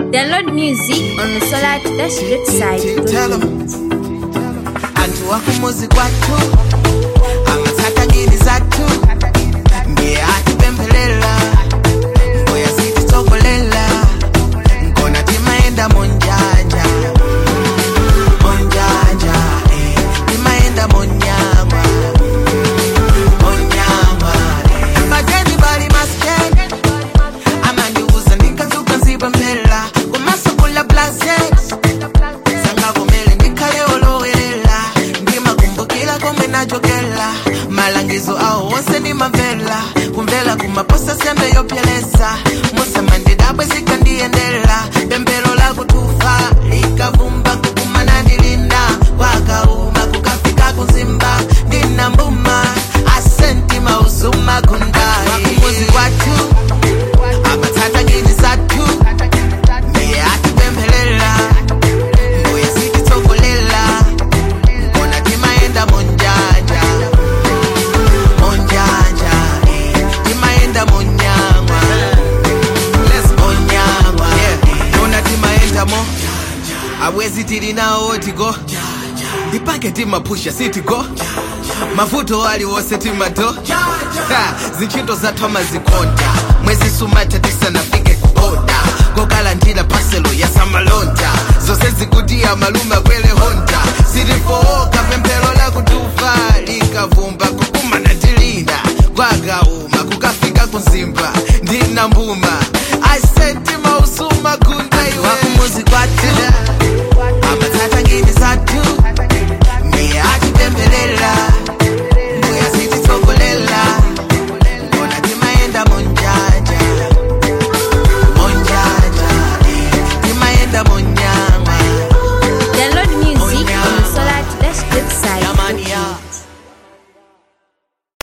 Download music on the solar-website. Tell them Antu wako muzi kwatu Amataka gini zatu Ngie ati pempelela Ngoya siti tokolela Nkona timaenda monjanja Monjanja timaenda monyama Monyama Mageni bali maskeni Amandi uza nikazuka ziba mpela Kumaso kula blazes Sanga kumele nikale olowelela Ndima kumbukila kome na jogela Malangizo ao wonse ni mavela Kumvela kumaposa siande yopyelesa Musa mandidabwe zikandiendela Bembelo la kutufa Likavumba kukumana nilinda Wakauma kukafika kuzimba Nina mbuma Asenti mausuma kundai Wakumuzi watu Amatata gini zatu Niye ati bembelela Ngoya siti tokolela Nkona timaenda monjanja Monjanja timaenda monyama Monyama Nkona timaenda mo Awezi tiri nao otigo Dipake tima pusha siti go Mafuto wali wose tima do Zichito za toma zikonta Mwezi sumata tisa nafike kuboda Gokala ndila paselo ya samalonta Zose zikutia maluma kwele honta Sirifooka pempelo la kutufa Likavumba kukuma na tilina Wagauma kukafika kuzimba Ndina mbuma